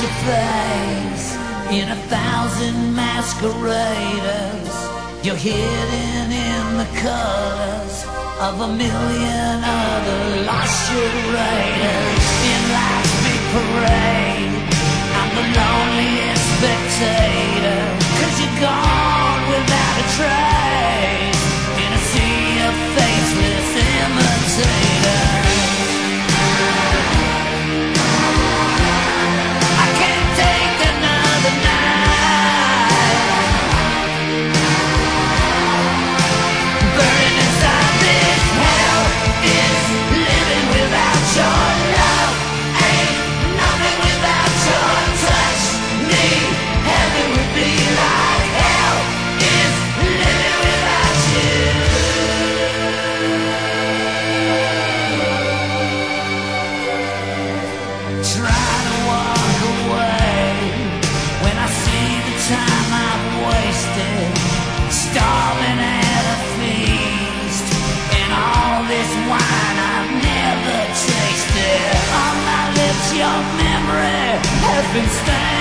your face in 1,000 masqueraders. You're hidden in the colors of 1,000,000 other lost raiders. In life's big parade, I'm the loneliest spectator, 'cause you're gone without a trace in a sea of faceless imitators. I can't take another night burning inside this hell. Is living without your love. Ain't nothing without your touch. Need heaven would be like hell. Is living without you. Try to walk away when I see the time I've wasted, starving at a feast, and all this wine I've never tasted. On my lips your memory has been stained.